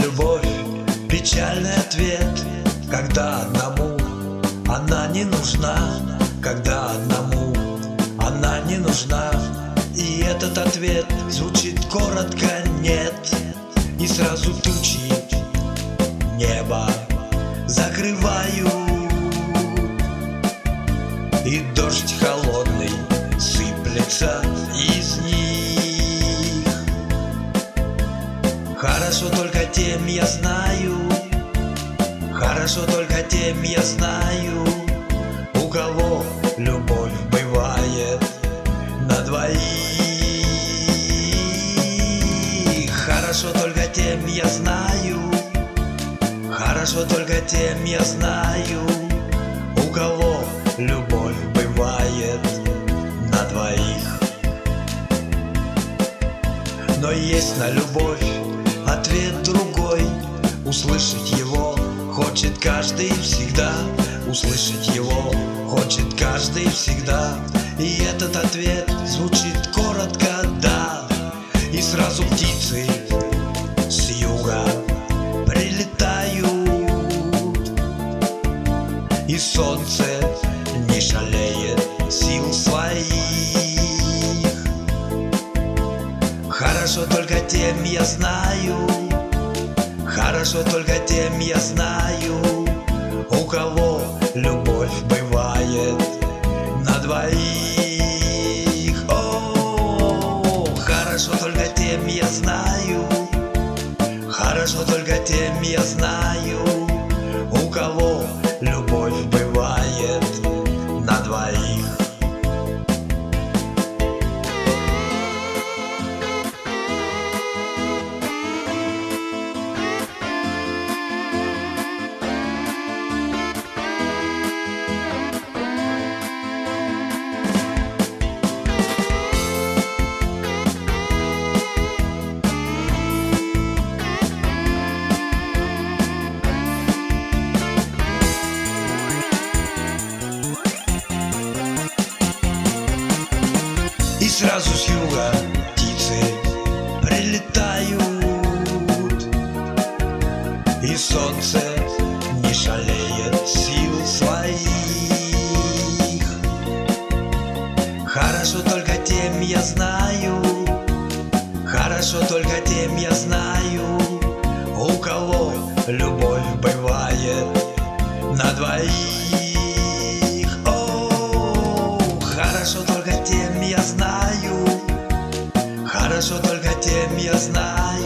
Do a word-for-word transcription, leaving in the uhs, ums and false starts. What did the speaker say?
любовь печальный ответ, когда одному она не нужна, когда одному она не нужна. И этот ответ звучит коротко «нет». И сразу тучи небо закрываю, и дождь холодный сыплется из них. Хорошо только тем я знаю, хорошо только тем я знаю, у кого любовь бывает на двоих. Хорошо только тем я знаю, хорошо только тем я знаю, у кого любовь бывает на двоих. Но есть на любовь ответ другой, услышать его хочет каждый всегда, услышать его хочет каждый всегда. И этот ответ звучит коротко «да». И сразу птицы с юга прилетают, и солнце не жалеет сил своих. Хорошо только тем я знаю, хорошо только тем я знаю, у кого любовь бывает на двоих. О, хорошо только тем я знаю, хорошо только тем я знаю, у кого любовь бывает на двоих. И сразу с юга птицы прилетают, и солнце не жалеет сил своих. Хорошо только тем я знаю, хорошо только тем я знаю, у кого любовь бывает на двоих. О, хорошо только тем я знаю, хорошо только тем я знаю,